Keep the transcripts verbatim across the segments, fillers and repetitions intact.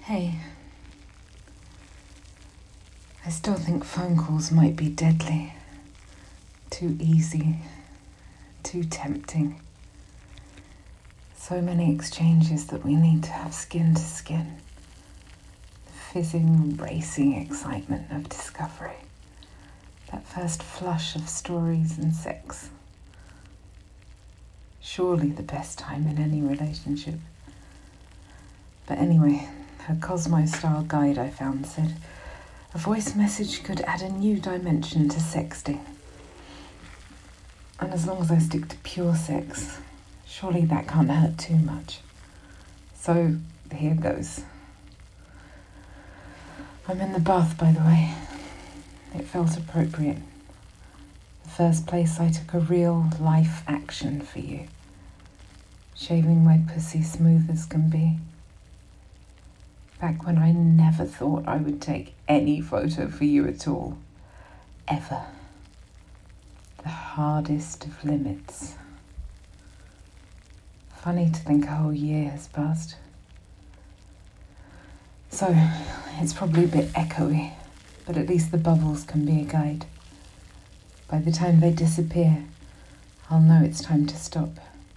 Hey, I still think phone calls might be deadly. Too easy, too tempting. So many exchanges that we need to have skin to skin. The fizzing, racing excitement of discovery. That first flush of stories and sex. Surely the best time in any relationship. But anyway, a Cosmo-style guide I found said a voice message could add a new dimension to sexting. And as long as I stick to pure sex, surely that can't hurt too much. So here goes. I'm in the bath, by the way. It felt appropriate. The first place I took a real life action for you. Shaving my pussy smooth as can be. Back when I never thought I would take any photo for you at all. Ever. The hardest of limits. Funny to think a whole year has passed. So, it's probably a bit echoey, but at least the bubbles can be a guide. By the time they disappear, I'll know it's time to stop.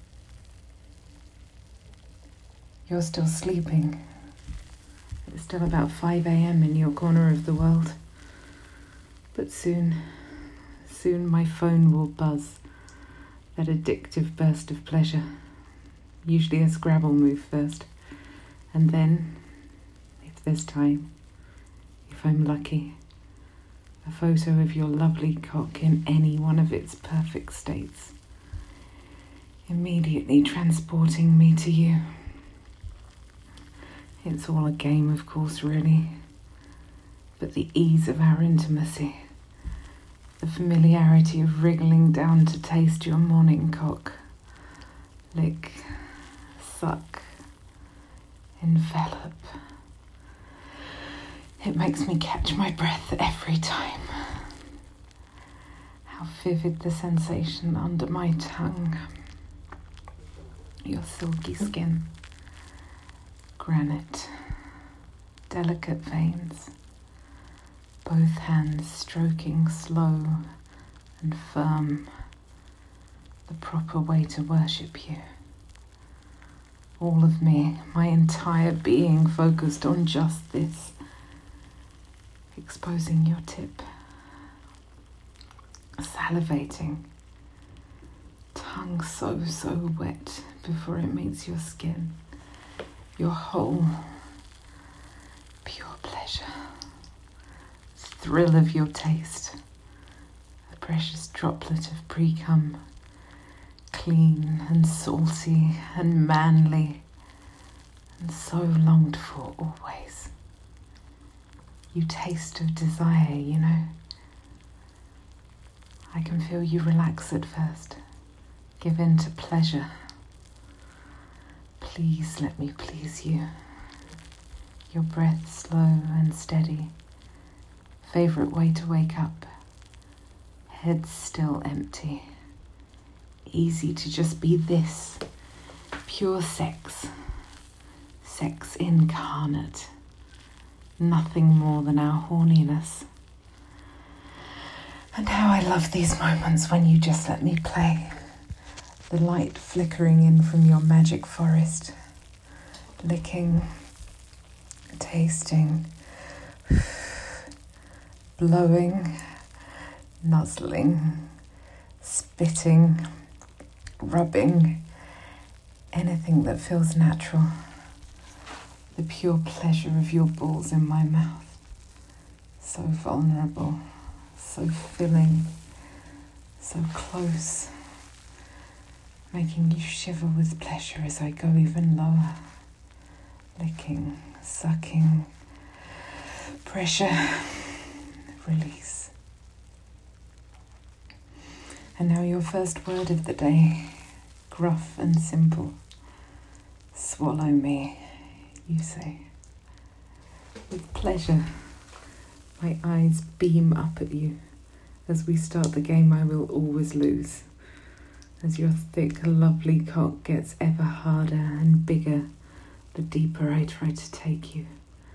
You're still sleeping. It's still about five a.m. in your corner of the world. But soon, soon my phone will buzz. That addictive burst of pleasure. Usually a Scrabble move first. And then, if there's time, if I'm lucky, a photo of your lovely cock in any one of its perfect states. Immediately transporting me to you. It's all a game, of course, really. But the ease of our intimacy, the familiarity of wriggling down to taste your morning cock, lick, suck, envelop. It makes me catch my breath every time. How vivid the sensation under my tongue. Your silky skin. Granite, delicate veins, both hands stroking slow and firm, the proper way to worship you. All of me, my entire being focused on just this, exposing your tip, salivating, tongue so, so wet before it meets your skin. Your whole, pure pleasure, thrill of your taste, a precious droplet of pre-cum, clean and salty and manly, and so longed for always. You taste of desire, you know. I can feel you relax at first, give in to pleasure. Please let me please you. Your breath slow and steady. Favorite way to wake up. Head still empty. Easy to just be this. Pure sex. Sex incarnate. Nothing more than our horniness. And how I love these moments when you just let me play. The light flickering in from your magic forest, licking, tasting, blowing, nuzzling, spitting, rubbing, anything that feels natural. The pure pleasure of your balls in my mouth. So vulnerable, so filling, so close. Making you shiver with pleasure as I go even lower. Licking, sucking, pressure, release. And now your first word of the day, gruff and simple. Swallow me, you say. With pleasure, my eyes beam up at you. As we start the game I will always lose. As your thick, lovely cock gets ever harder and bigger, the deeper I try to take you.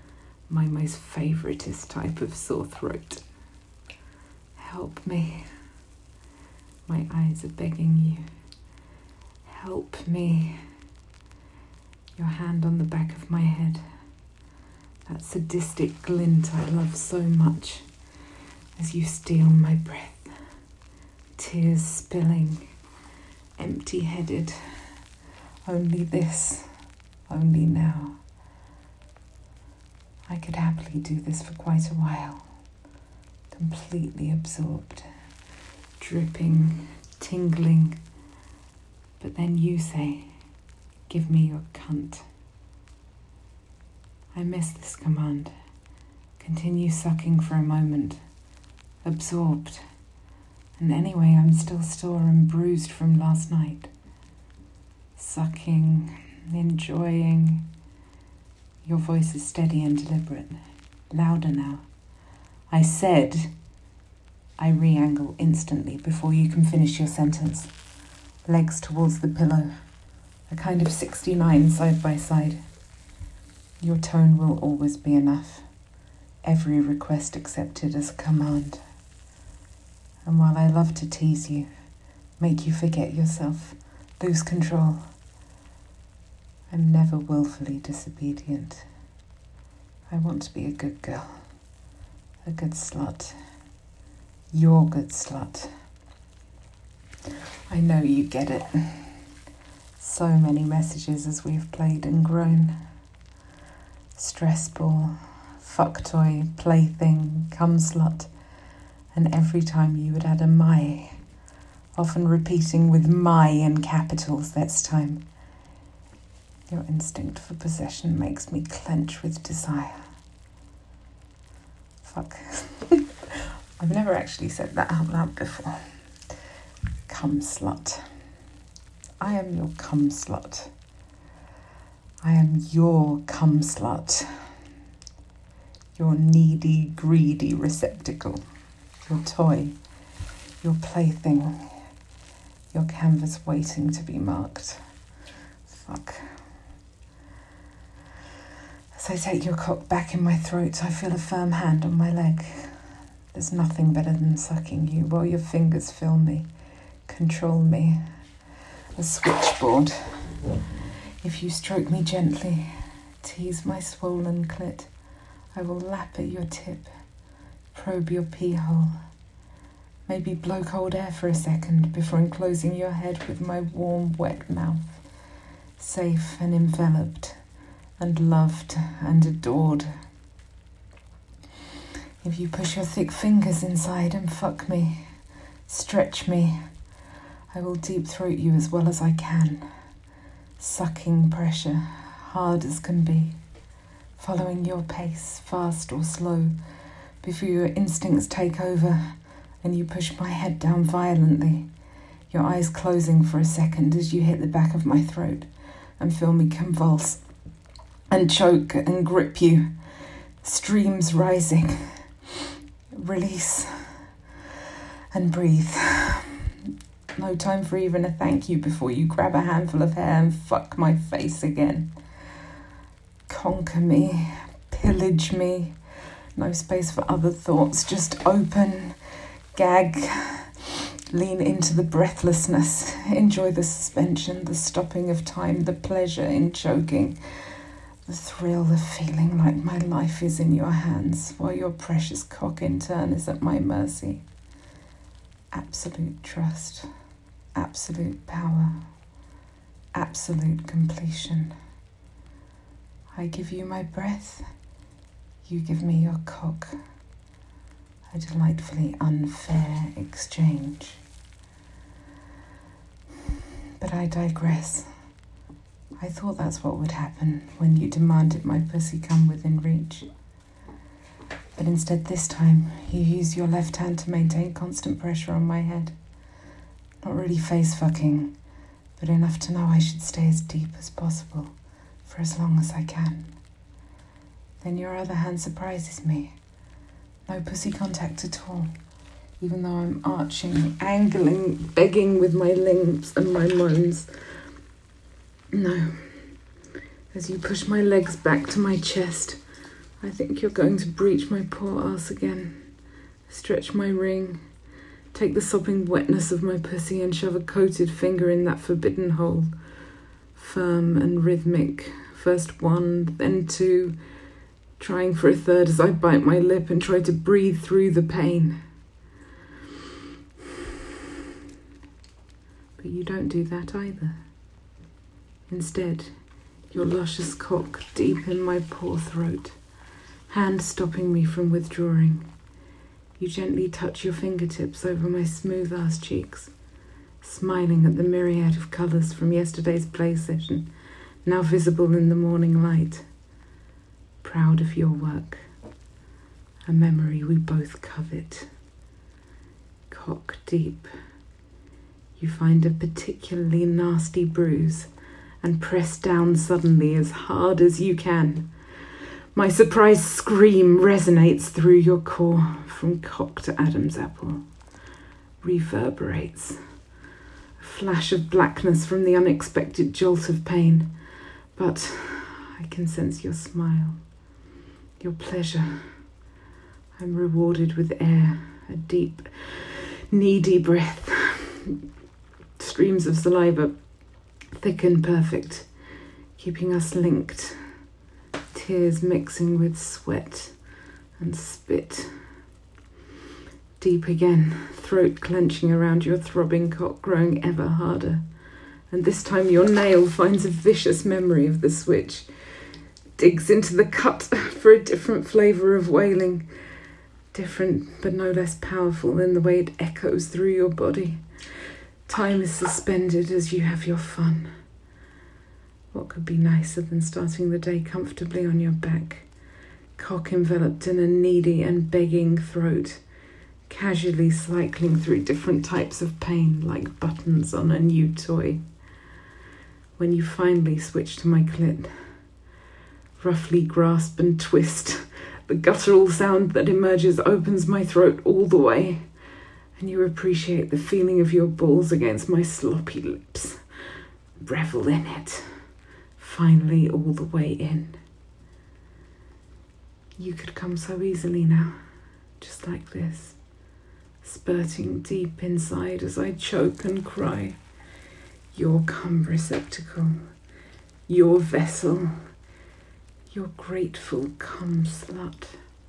my most favouriteest type of sore throat. Help me. My eyes are begging you. Help me. Your hand on the back of my head. That sadistic glint I love so much as you steal my breath. Tears spilling, empty-headed. Only this, only now. I could happily do this for quite a while. Completely absorbed, dripping, tingling. But then you say, give me your cunt. I miss this command. Continue sucking for a moment. Absorbed. And anyway, I'm still sore and bruised from last night. Sucking, enjoying. Your voice is steady and deliberate. Louder now. I said, I re-angle instantly before you can finish your sentence. Legs towards the pillow. A kind of sixty-nine side by side. Your tone will always be enough. Every request accepted as a command. And while I love to tease you, make you forget yourself, lose control, I'm never willfully disobedient. I want to be a good girl, a good slut, your good slut. I know you get it. So many messages as we've played and grown. Stress ball, fuck toy, plaything, cum slut. And every time you would add a my, often repeating with my in capitals this time. Your instinct for possession makes me clench with desire. Fuck. I've never actually said that out loud before. Cum slut. I am your cum slut. I am your cum slut. Your needy, greedy receptacle. Your toy. Your plaything. Your canvas waiting to be marked. Fuck. As I take your cock back in my throat, I feel a firm hand on my leg. There's nothing better than sucking you while your fingers fill me, control me. A switchboard. If you stroke me gently, tease my swollen clit, I will lap at your tip, probe your pee hole. Maybe blow cold air for a second before enclosing your head with my warm, wet mouth. Safe and enveloped, and loved and adored. If you push your thick fingers inside and fuck me, stretch me, I will deep throat you as well as I can. Sucking pressure, hard as can be. Following your pace, fast or slow, before your instincts take over and you push my head down violently, your eyes closing for a second as you hit the back of my throat and feel me convulse and choke and grip you. Streams rising. Release and breathe. No time for even a thank you before you grab a handful of hair and fuck my face again. Conquer me, pillage me. No space for other thoughts, just open, gag, lean into the breathlessness. Enjoy the suspension, the stopping of time, the pleasure in choking. The thrill of feeling like my life is in your hands while your precious cock in turn is at my mercy. Absolute trust, absolute power, absolute completion. I give you my breath, you give me your cock. A delightfully unfair exchange. But I digress. I thought that's what would happen when you demanded my pussy come within reach. But instead this time, you use your left hand to maintain constant pressure on my head. Not really face fucking, but enough to know I should stay as deep as possible for as long as I can. Then your other hand surprises me. No pussy contact at all, even though I'm arching, angling, begging with my limbs and my moans. No. As you push my legs back to my chest, I think you're going to breach my poor ass again. Stretch my ring. Take the sopping wetness of my pussy and shove a coated finger in that forbidden hole. Firm and rhythmic. First one, then two. Trying for a third as I bite my lip and try to breathe through the pain. But you don't do that either. Instead, your luscious cock deep in my poor throat, hand stopping me from withdrawing. You gently touch your fingertips over my smooth-ass cheeks, smiling at the myriad of colours from yesterday's play session, now visible in the morning light. Proud of your work, a memory we both covet. Cock deep. You find a particularly nasty bruise and press down suddenly as hard as you can. My surprised scream resonates through your core from cock to Adam's apple. Reverberates. A flash of blackness from the unexpected jolt of pain. But I can sense your smile, your pleasure. I'm rewarded with air, a deep, needy breath. Streams of saliva, thick and perfect, keeping us linked. Tears mixing with sweat and spit. Deep again, throat clenching around your throbbing cock, growing ever harder. And this time your nail finds a vicious memory of the switch, digs into the cut for a different flavour of wailing, different but no less powerful in the way it echoes through your body. Time is suspended as you have your fun. What could be nicer than starting the day comfortably on your back, cock enveloped in a needy and begging throat, casually cycling through different types of pain like buttons on a new toy. When you finally switch to my clit, roughly grasp and twist, the guttural sound that emerges opens my throat all the way, and you appreciate the feeling of your balls against my sloppy lips. Revel in it. Finally all the way in. You could come so easily now, just like this, spurting deep inside as I choke and cry. Your cum receptacle, your vessel, your grateful cum slut.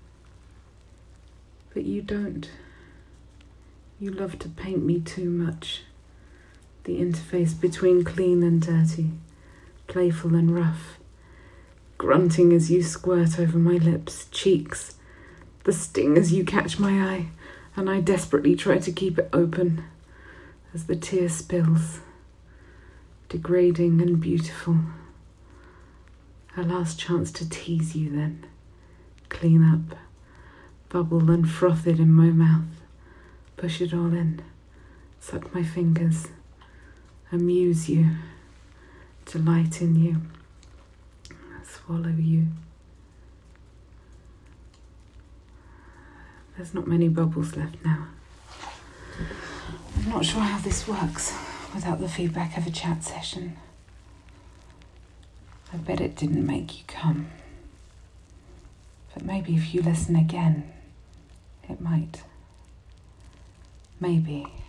But you don't. You love to paint me too much. The interface between clean and dirty, playful and rough, grunting as you squirt over my lips, cheeks, the sting as you catch my eye, and I desperately try to keep it open as the tear spills, degrading and beautiful. A last chance to tease you then, clean up, bubble and froth it in my mouth, push it all in, suck my fingers, amuse you, delight in you, swallow you. There's not many bubbles left now. I'm not sure how this works without the feedback of a chat session. I bet it didn't make you come. But maybe if you listen again, it might. Maybe.